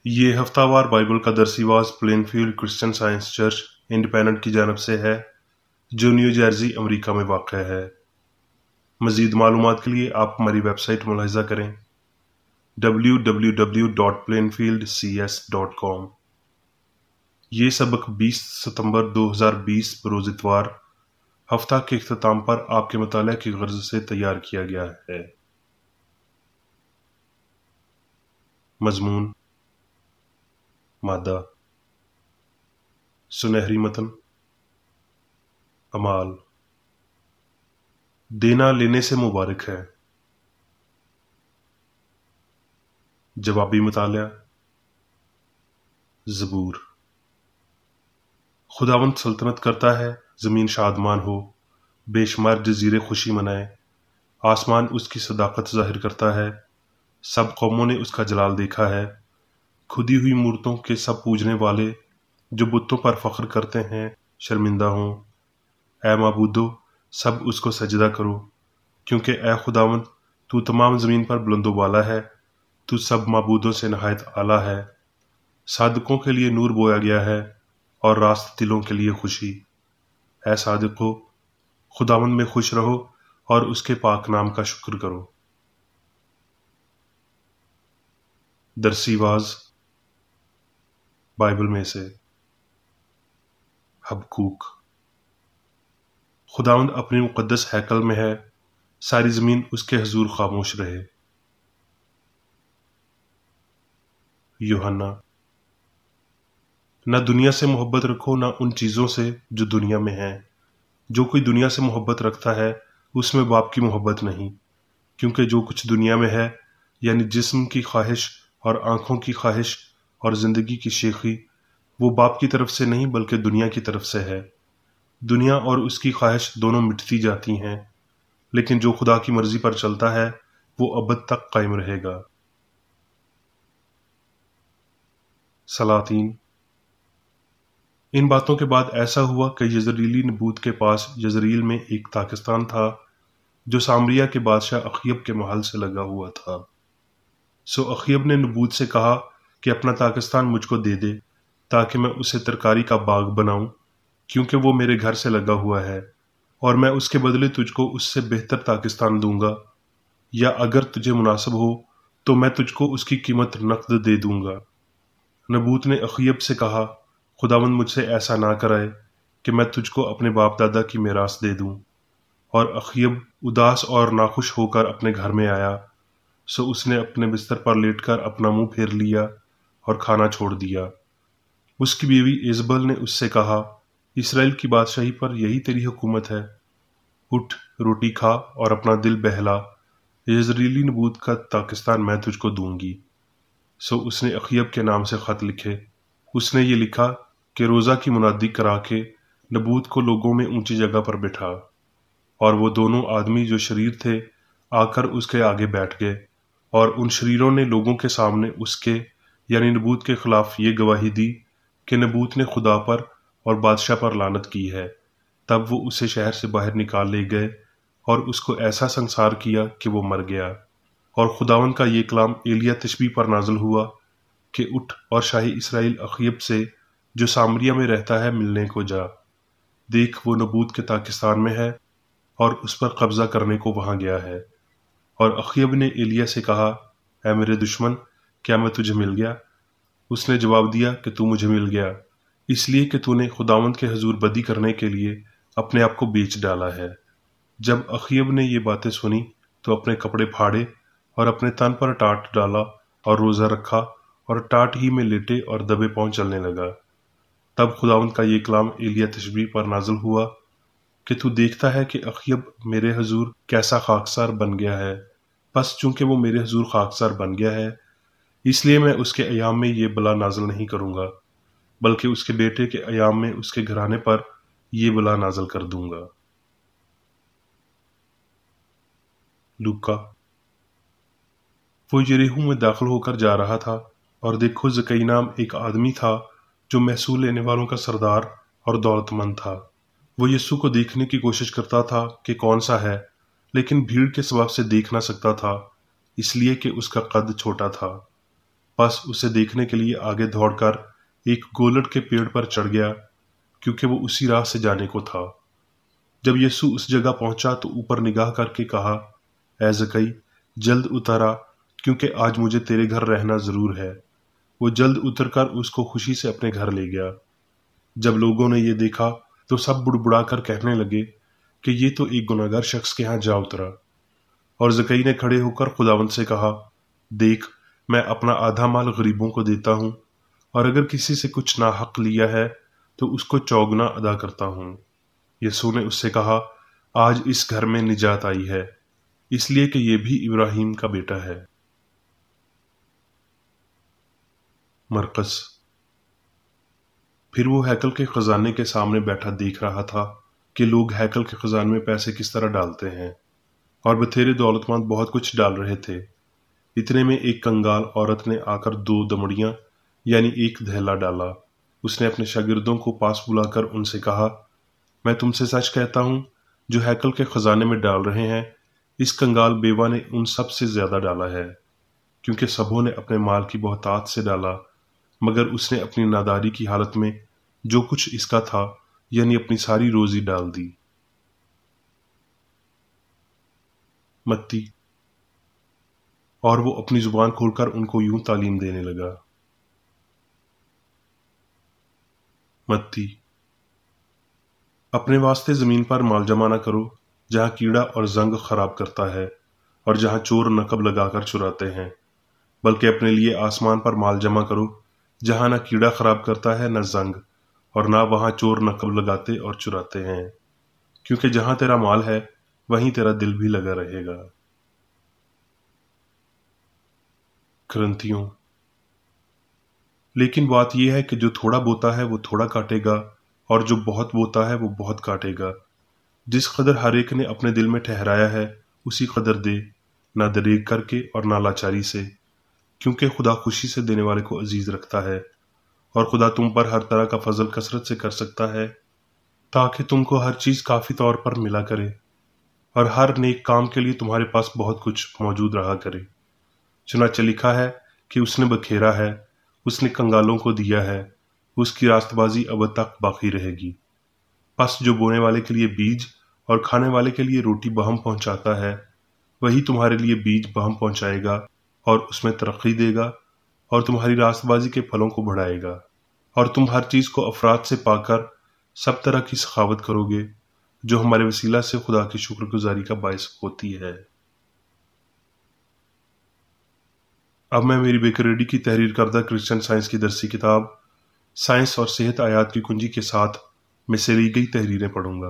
یہ ہفتہ وار بائبل کا درسی واز Plainfield Christian science church independent کی جانب سے ہے جو نیو جرسی امریکہ میں واقع ہے۔ مزید معلومات کے لیے آپ ہماری ویب سائٹ ملاحظہ کریں www.plainfieldcs.com۔ یہ سبق 20 ستمبر 2020 بروز اتوار ہفتہ کے اختتام پر آپ کے مطالعہ کی غرض سے تیار کیا گیا ہے۔ مضمون مادہ سنہری متن اعمال دینا لینے سے مبارک ہے۔ جوابی مطالعہ زبور۔ خداوند سلطنت کرتا ہے، زمین شادمان ہو، بے شمار جزیرے خوشی منائے، آسمان اس کی صداقت ظاہر کرتا ہے، سب قوموں نے اس کا جلال دیکھا ہے۔ کھدی ہوئی مورتوں کے سب پوجنے والے جو بتوں پر فخر کرتے ہیں شرمندہ ہوں۔ اے معبودو، سب اس کو سجدہ کرو، کیونکہ اے خداوند تو تمام زمین پر بلند و بالا ہے، تو سب معبودوں سے نہایت اعلیٰ ہے۔ صادقوں کے لیے نور بویا گیا ہے اور راست دلوں کے لیے خوشی۔ اے صادقو، خداوند میں خوش رہو اور اس کے پاک نام کا شکر کرو۔ درسی واز بائبل میں سے حبقوق۔ خداوند اپنی مقدس ہیکل میں ہے، ساری زمین اس کے حضور خاموش رہے۔ یوحنا۔ نہ دنیا سے محبت رکھو، نہ ان چیزوں سے جو دنیا میں ہیں۔ جو کوئی دنیا سے محبت رکھتا ہے اس میں باپ کی محبت نہیں، کیونکہ جو کچھ دنیا میں ہے، یعنی جسم کی خواہش اور آنکھوں کی خواہش اور زندگی کی شیخی، وہ باپ کی طرف سے نہیں بلکہ دنیا کی طرف سے ہے۔ دنیا اور اس کی خواہش دونوں مٹتی جاتی ہیں، لیکن جو خدا کی مرضی پر چلتا ہے وہ ابد تک قائم رہے گا۔ سلاطین۔ ان باتوں کے بعد ایسا ہوا کہ یزرعیلی نبوت کے پاس یزرعیل میں ایک تاکستان تھا جو سامریا کے بادشاہ اخیب کے محل سے لگا ہوا تھا۔ سو اخیب نے نبوت سے کہا کہ اپنا تاکستان مجھ کو دے دے تاکہ میں اسے ترکاری کا باغ بناؤں، کیونکہ وہ میرے گھر سے لگا ہوا ہے، اور میں اس کے بدلے تجھ کو اس سے بہتر تاکستان دوں گا، یا اگر تجھے مناسب ہو تو میں تجھ کو اس کی قیمت نقد دے دوں گا۔ نبوت نے اخیب سے کہا، خداوند مجھ سے ایسا نہ کرائے کہ میں تجھ کو اپنے باپ دادا کی میراث دے دوں۔ اور اخیب اداس اور ناخوش ہو کر اپنے گھر میں آیا، سو اس نے اپنے بستر پر لیٹ کر اپنا منہ پھیر لیا اور کھانا چھوڑ دیا۔ اس کی بیوی ایزبل نے اس سے کہا، اسرائیل کی بادشاہی پر یہی تیری حکومت ہے؟ اٹھ، روٹی کھا اور اپنا دل بہلا، یزرعیلی نبوت کا تاکستان میں تجھ کو دوں گی۔ سو اس نے اخیب کے نام سے خط لکھے۔ اس نے یہ لکھا کہ روزہ کی منادی کرا کے نبوت کو لوگوں میں اونچی جگہ پر بٹھا، اور وہ دونوں آدمی جو شریر تھے آ کر اس کے آگے بیٹھ گئے، اور ان شریروں نے لوگوں کے سامنے اس کے یعنی نبوت کے خلاف یہ گواہی دی کہ نبوت نے خدا پر اور بادشاہ پر لعنت کی ہے۔ تب وہ اسے شہر سے باہر نکال لے گئے اور اس کو ایسا سنسار کیا کہ وہ مر گیا۔ اور خداوند کا یہ کلام ایلیا تشبیہ پر نازل ہوا کہ اٹھ اور شاہی اسرائیل اخیب سے جو سامریا میں رہتا ہے ملنے کو جا، دیکھ وہ نبوت کے تاکستان میں ہے اور اس پر قبضہ کرنے کو وہاں گیا ہے۔ اور اخیب نے ایلیا سے کہا، اے میرے دشمن، کیا میں تجھے مل گیا؟ اس نے جواب دیا کہ تو مجھے مل گیا، اس لیے کہ تو نے خداوند کے حضور بدی کرنے کے لیے اپنے آپ کو بیچ ڈالا ہے۔ جب اخیب نے یہ باتیں سنی تو اپنے کپڑے پھاڑے اور اپنے تن پر ٹاٹ ڈالا اور روزہ رکھا اور ٹاٹ ہی میں لیٹے اور دبے پاؤں چلنے لگا۔ تب خداوند کا یہ کلام ایلیا تشبیہ پر نازل ہوا کہ تو دیکھتا ہے کہ اخیب میرے حضور کیسا خاکسار بن گیا ہے، بس چونکہ وہ میرے حضور خاکسار بن گیا ہے، اس لیے میں اس کے ایام میں یہ بلا نازل نہیں کروں گا، بلکہ اس کے بیٹے کے ایام میں اس کے گھرانے پر یہ بلا نازل کر دوں گا۔ لوکا۔ وہ یریحو میں داخل ہو کر جا رہا تھا، اور دیکھو زکی نام ایک آدمی تھا جو محصول لینے والوں کا سردار اور دولت مند تھا۔ وہ یسوع کو دیکھنے کی کوشش کرتا تھا کہ کون سا ہے، لیکن بھیڑ کے سبب سے دیکھ نہ سکتا تھا، اس لیے کہ اس کا قد چھوٹا تھا۔ बस उसे देखने के लिए आगे दौड़कर एक गोलट के पेड़ पर चढ़ गया, क्योंकि वो उसी राह से जाने को था। जब यीशु उस जगह पहुंचा तो ऊपर निगाह करके कहा, ऐ ज़कई, जल्द उतर आ, क्योंकि आज मुझे तेरे घर रहना जरूर है। वो जल्द उतरकर उसको खुशी से अपने घर ले गया। जब लोगों ने ये देखा तो सब बुड़बुड़ाकर कहने लगे कि ये तो एक गुनहगार शख्स के यहाँ जा उतरा। और ज़कई ने खड़े होकर खुदावंद से कहा, देख, मैं अपना आधा माल गरीबों को देता हूँ, और अगर किसी से कुछ नाहक लिया है तो उसको चौगुना अदा करता हूँ। यीशु ने उससे कहा, आज इस घर में निजात आई है, इसलिए कि ये भी इब्राहिम का बेटा है। मरकस। फिर वो हैकल के खजाने के सामने बैठा देख रहा था कि लोग हैकल के खजाने में पैसे किस तरह डालते हैं, और बथेरे दौलतमंद बहुत कुछ डाल रहे थे। इतने में एक कंगाल औरत ने आकर 2 दमड़ियां यानी एक धैला डाला। उसने अपने शागिर्दों को पास बुलाकर उनसे कहा, मैं तुमसे सच कहता हूं, जो हैकल के खजाने में डाल रहे हैं, इस कंगाल बेवा ने उन सब से ज्यादा डाला है, क्योंकि सबों ने अपने माल की बहुतात से डाला, मगर उसने अपनी नादारी की हालत में जो कुछ इसका था यानी अपनी सारी रोजी डाल दी। मत्ती। और वो अपनी जुबान खोलकर उनको यूं तालीम देने लगा। मत्ती। अपने वास्ते जमीन पर माल जमा न करो, जहां कीड़ा और जंग खराब करता है और जहां चोर नकब लगाकर चुराते हैं, बल्कि अपने लिए आसमान पर माल जमा करो, जहां न कीड़ा खराब करता है न जंग, और ना वहां चोर नकब लगाते और चुराते हैं, क्योंकि जहां तेरा माल है वहीं तेरा दिल भी लगा रहेगा। ग्रंथियों। लेकिन बात यह है कि जो थोड़ा बोता है वो थोड़ा काटेगा, और जो बहुत बोता है वो बहुत काटेगा। जिस कदर हर एक ने अपने दिल में ठहराया है उसी कदर दे, ना दरेग करके और ना लाचारी से, क्योंकि खुदा खुशी से देने वाले को अजीज रखता है। और खुदा तुम पर हर तरह का फजल कसरत से कर सकता है, ताकि तुमको हर चीज काफी तौर पर मिला करे, और हर नेक काम के लिए तुम्हारे पास बहुत कुछ मौजूद रहा करे। चुनाचे लिखा है कि उसने बखेरा है, उसने कंगालों को दिया है, उसकी रास्तबाजी अब तक बाकी रहेगी। बस जो बोने वाले के लिए बीज और खाने वाले के लिए रोटी बहम पहुंचाता है, वही तुम्हारे लिए बीज बहम पहुंचाएगा और उसमें तरक्की देगा और तुम्हारी रास्तबाजी के फलों को बढ़ाएगा, और तुम हर चीज को अफराद से पाकर सब तरह की सखावत करोगे, जो हमारे वसीला से खुदा की शुक्रगुजारी का बायस होती है। अब मैं मेरी बेकरेडी की तहरीर करदा क्रिश्चियन साइंस की दरसी किताब साइंस और सेहत आयात की कुंजी के साथ में से ली गई तहरीरें पढ़ूंगा।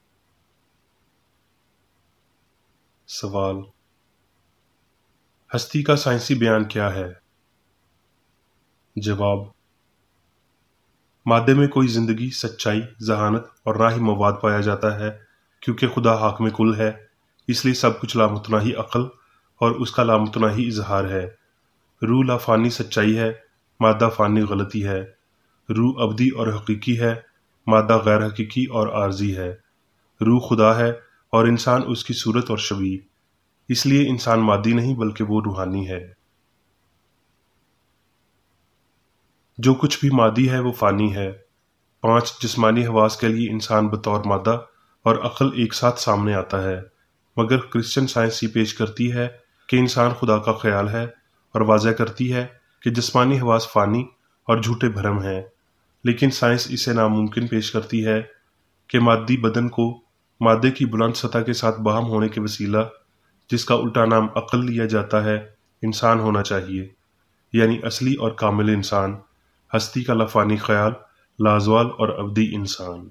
सवाल: हस्ती का साइंसी बयान क्या है? जवाब: मादे में कोई जिंदगी, सच्चाई, जहानत और ना ही मवाद पाया जाता है, क्योंकि खुदा हाकिम कुल है, इसलिए सब कुछ लामुतनाही अक्ल और उसका लामुतनाही इजहार है। रूह लाफानी सच्चाई है, मादा फानी गलती है। रूह अब्दी और हकीकी है, मादा गैर हकीकी और आर्जी है। रूह खुदा है और इंसान उसकी सूरत और शबीह, इसलिए इंसान मादी नहीं बल्कि वो रूहानी है। जो कुछ भी मादी है वो फानी है। 5 जिस्मानी हवास के लिए इंसान बतौर मादा और अक्ल एक साथ सामने आता है, मगर क्रिश्चियन साइंस ये पेश करती है कि इंसान खुदा का ख्याल है और वाज़ह करती है कि जिस्मानी हवास फानी और झूठे भ्रम हैं। लेकिन साइंस इसे नामुमकिन पेश करती है कि मादी बदन को मादे की बुलंद सतह के साथ बाहम होने के वसीला, जिसका उल्टा नाम अक्ल लिया जाता है, इंसान होना चाहिए, यानी असली और कामिल इंसान, हस्ती का लफानी ख्याल, लाजवाल और अब्दी इंसान।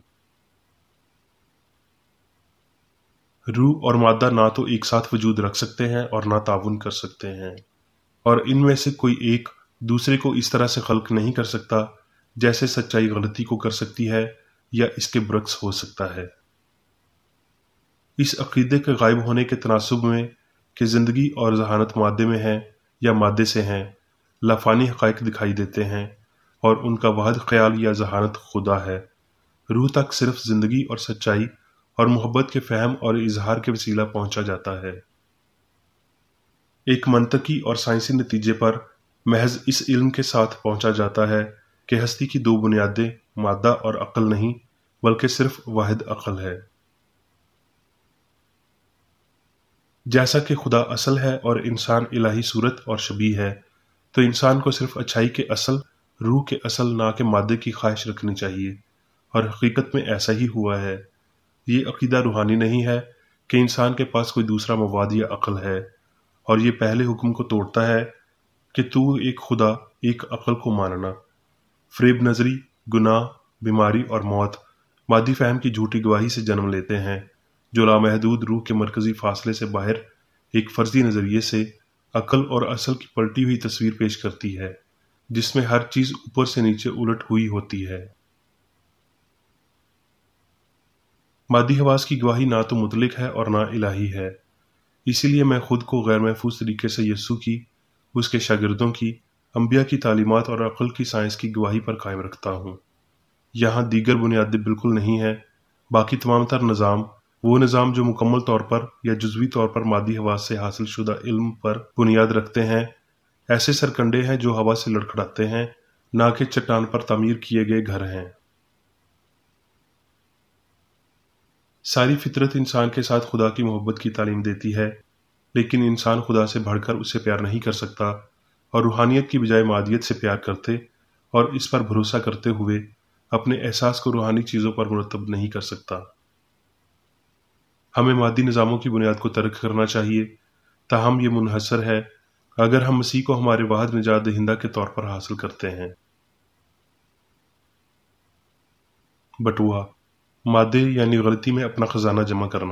रूह और मादा ना तो एक साथ वजूद रख सकते हैं और ना ताउन कर सकते हैं, और इनमें से कोई एक दूसरे को इस तरह से खल्क नहीं कर सकता जैसे सच्चाई गलती को कर सकती है या इसके बरक्स हो सकता है। इस अकीदे के गायब होने के तनासुब में कि जिंदगी और जहानत मादे में है या मादे से हैं, लाफानी हकायक दिखाई देते हैं और उनका वाहिद ख्याल या जहानत खुदा है। रूह तक सिर्फ जिंदगी और सच्चाई और मोहब्बत के फहम और इजहार के वसीला पहुंचा जाता है। एक मंतकी और साइंसी नतीजे पर محض اس علم کے ساتھ پہنچا جاتا ہے کہ ہستی کی دو بنیادیں مادہ اور عقل نہیں بلکہ صرف واحد عقل ہے۔ جیسا کہ خدا اصل ہے اور انسان الہی صورت اور شبیہ ہے، تو انسان کو صرف اچھائی کے اصل، روح کے اصل نہ کہ مادے کی خواہش رکھنی چاہیے، اور حقیقت میں ایسا ہی ہوا ہے۔ یہ عقیدہ روحانی نہیں ہے کہ انسان کے پاس کوئی دوسرا مواد یا عقل ہے، اور یہ پہلے حکم کو توڑتا ہے کہ تو ایک خدا، ایک عقل کو ماننا۔ فریب نظری، گناہ، بیماری اور موت مادی فہم کی جھوٹی گواہی سے جنم لیتے ہیں، جو لامحدود روح کے مرکزی فاصلے سے باہر ایک فرضی نظریے سے عقل اور اصل کی پلٹی ہوئی تصویر پیش کرتی ہے، جس میں ہر چیز اوپر سے نیچے الٹ ہوئی ہوتی ہے۔ مادی حواس کی گواہی نہ تو مطلق ہے اور نہ الہی ہے۔ اسی لیے میں خود کو غیر محفوظ طریقے سے یسوع کی، اس کے شاگردوں کی، انبیاء کی تعلیمات اور عقل کی سائنس کی گواہی پر قائم رکھتا ہوں۔ یہاں دیگر بنیادیں بالکل نہیں ہیں۔ باقی تمام تر نظام، وہ نظام جو مکمل طور پر یا جزوی طور پر مادی حواس سے حاصل شدہ علم پر بنیاد رکھتے ہیں، ایسے سرکنڈے ہیں جو ہوا سے لڑکھڑاتے ہیں، نہ کہ چٹان پر تعمیر کیے گئے گھر ہیں۔ ساری فطرت انسان کے ساتھ خدا کی محبت کی تعلیم دیتی ہے، لیکن انسان خدا سے بڑھ کر اسے پیار نہیں کر سکتا، اور روحانیت کی بجائے مادیت سے پیار کرتے اور اس پر بھروسہ کرتے ہوئے اپنے احساس کو روحانی چیزوں پر مرتب نہیں کر سکتا۔ ہمیں مادی نظاموں کی بنیاد کو ترک کرنا چاہیے، تاہم یہ منحصر ہے اگر ہم مسیح کو ہمارے واحد نجات دہندہ کے طور پر حاصل کرتے ہیں۔ بٹوا، مادے یعنی غلطی میں اپنا خزانہ جمع کرنا۔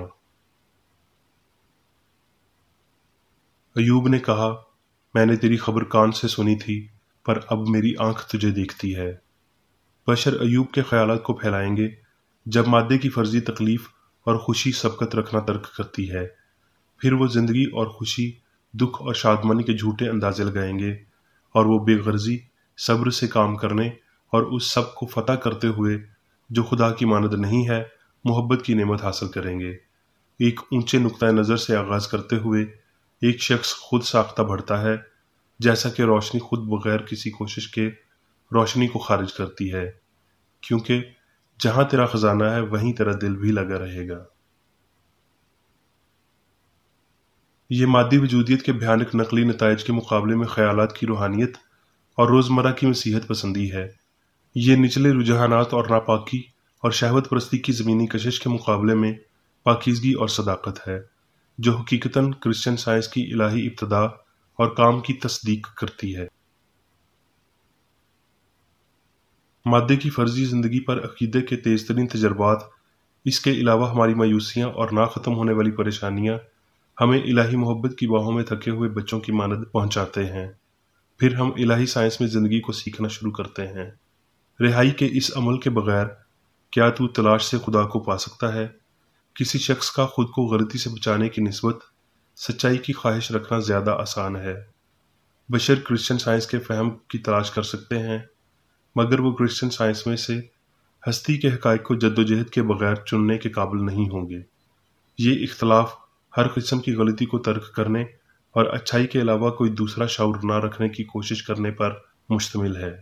ایوب نے کہا، میں نے تیری خبر کان سے سنی تھی، پر اب میری آنکھ تجھے دیکھتی ہے۔ بشر ایوب کے خیالات کو پھیلائیں گے جب مادے کی فرضی تکلیف اور خوشی سبقت رکھنا ترک کرتی ہے، پھر وہ زندگی اور خوشی، دکھ اور شادمانی کے جھوٹے اندازے لگائیں گے، اور وہ بے غرضی، صبر سے کام کرنے اور اس سب کو فتح کرتے ہوئے جو خدا کی مانند نہیں ہے، محبت کی نعمت حاصل کریں گے۔ ایک اونچے نقطۂ نظر سے آغاز کرتے ہوئے ایک شخص خود ساختہ بڑھتا ہے، جیسا کہ روشنی خود بغیر کسی کوشش کے روشنی کو خارج کرتی ہے، کیونکہ جہاں تیرا خزانہ ہے وہیں تیرا دل بھی لگا رہے گا۔ یہ مادی وجودیت کے بھیانک نقلی نتائج کے مقابلے میں خیالات کی روحانیت اور روزمرہ کی مسیحت پسندی ہے۔ یہ نچلے رجحانات اور ناپاکی اور شہوت پرستی کی زمینی کشش کے مقابلے میں پاکیزگی اور صداقت ہے، جو حقیقتاً کرسچن سائنس کی الہی ابتدا اور کام کی تصدیق کرتی ہے۔ مادے کی فرضی زندگی پر عقیدے کے تیز ترین تجربات، اس کے علاوہ ہماری مایوسیاں اور نہ ختم ہونے والی پریشانیاں، ہمیں الہی محبت کی باہوں میں تھکے ہوئے بچوں کی مانند پہنچاتے ہیں۔ پھر ہم الہی سائنس میں زندگی کو سیکھنا شروع کرتے ہیں۔ رہائی کے اس عمل کے بغیر کیا تو تلاش سے خدا کو پا سکتا ہے؟ کسی شخص کا خود کو غلطی سے بچانے کی نسبت سچائی کی خواہش رکھنا زیادہ آسان ہے۔ بشر کرسچن سائنس کے فہم کی تلاش کر سکتے ہیں، مگر وہ کرسچن سائنس میں سے ہستی کے حقائق کو جدوجہد کے بغیر چننے کے قابل نہیں ہوں گے۔ یہ اختلاف ہر قسم کی غلطی کو ترک کرنے اور اچھائی کے علاوہ کوئی دوسرا شعور نہ رکھنے کی کوشش کرنے پر مشتمل ہے۔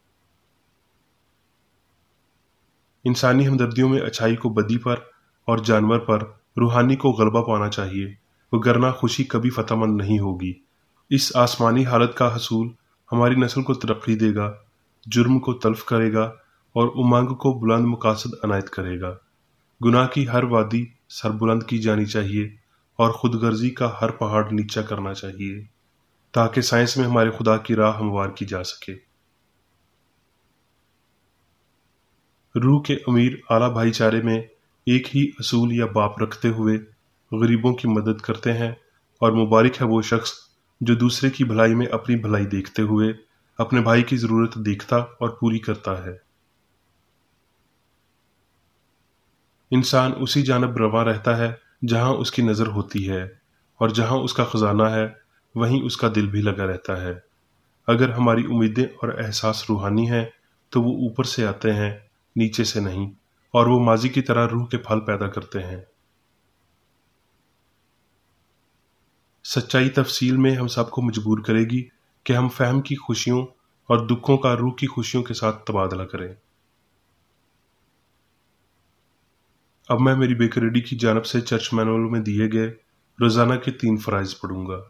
انسانی ہمدردیوں میں اچھائی کو بدی پر اور جانور پر روحانی کو غلبہ پانا چاہیے، وگرنہ خوشی کبھی فتح مند نہیں ہوگی۔ اس آسمانی حالت کا حصول ہماری نسل کو ترقی دے گا، جرم کو تلف کرے گا اور امنگ کو بلند مقاصد عنایت کرے گا۔ گناہ کی ہر وادی سر بلند کی جانی چاہیے اور خود غرضی کا ہر پہاڑ نیچا کرنا چاہیے، تاکہ سائنس میں ہمارے خدا کی راہ ہموار کی جا سکے۔ روح کے امیر اعلیٰ بھائی چارے میں ایک ہی اصول یا باپ رکھتے ہوئے غریبوں کی مدد کرتے ہیں، اور مبارک ہے وہ شخص جو دوسرے کی بھلائی میں اپنی بھلائی دیکھتے ہوئے اپنے بھائی کی ضرورت دیکھتا اور پوری کرتا ہے۔ انسان اسی جانب رواں رہتا ہے جہاں اس کی نظر ہوتی ہے، اور جہاں اس کا خزانہ ہے وہیں اس کا دل بھی لگا رہتا ہے۔ اگر ہماری امیدیں اور احساس روحانی ہیں تو وہ اوپر سے آتے ہیں، نیچے سے نہیں، اور وہ ماضی کی طرح روح کے پھل پیدا کرتے ہیں۔ سچائی تفصیل میں ہم سب کو مجبور کرے گی کہ ہم فہم کی خوشیوں اور دکھوں کا روح کی خوشیوں کے ساتھ تبادلہ کریں۔ اب میں میری بیکریڈی کی جانب سے چرچ مینول میں دیے گئے روزانہ کے 3 فرائض پڑھوں گا۔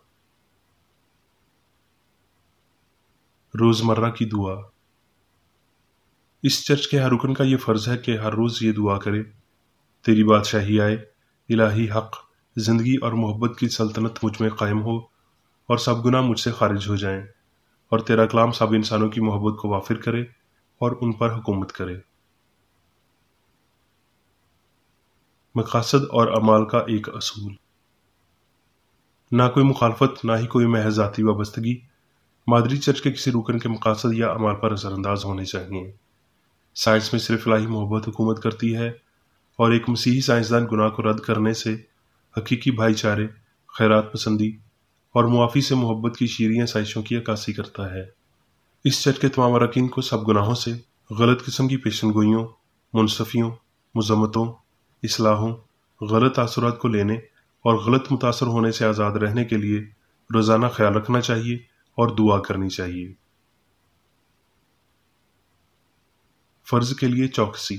روزمرہ کی دعا۔ اس چرچ کے ہر رکن کا یہ فرض ہے کہ ہر روز یہ دعا کرے: تیری بادشاہی آئے، الہی حق، زندگی اور محبت کی سلطنت مجھ میں قائم ہو، اور سب گناہ مجھ سے خارج ہو جائیں، اور تیرا کلام سب انسانوں کی محبت کو وافر کرے اور ان پر حکومت کرے۔ مقاصد اور اعمال کا ایک اصول۔ نہ کوئی مخالفت، نہ ہی کوئی محض ذاتی وابستگی مادری چرچ کے کسی رکن کے مقاصد یا اعمال پر اثر انداز ہونے چاہیے۔ سائنس میں صرف الہی محبت حکومت کرتی ہے، اور ایک مسیحی سائنسدان گناہ کو رد کرنے سے حقیقی بھائی چارے، خیرات پسندی اور معافی سے محبت کی شیریں سائشوں کی عکاسی کرتا ہے۔ اس چرچ کے تمام اراکین کو سب گناہوں سے، غلط قسم کی پیشن گوئیوں، منصفیوں، مذمتوں، اصلاحوں، غلط تاثرات کو لینے اور غلط متاثر ہونے سے آزاد رہنے کے لیے روزانہ خیال رکھنا چاہیے اور دعا کرنی چاہیے۔ فرض کے لیے چوکسی۔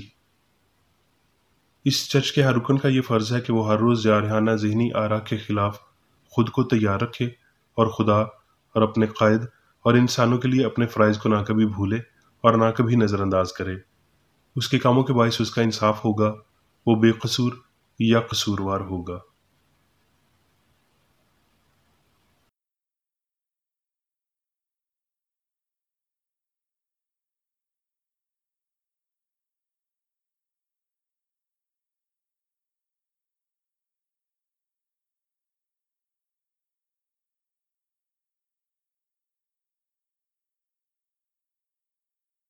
اس چرچ کے ہر رکن کا یہ فرض ہے کہ وہ ہر روز جارحانہ ذہنی آرا کے خلاف خود کو تیار رکھے اور خدا اور اپنے قائد اور انسانوں کے لیے اپنے فرائض کو نہ کبھی بھولے اور نہ کبھی نظر انداز کرے۔ اس کے کاموں کے باعث اس کا انصاف ہوگا، وہ بے قصور یا قصوروار ہوگا۔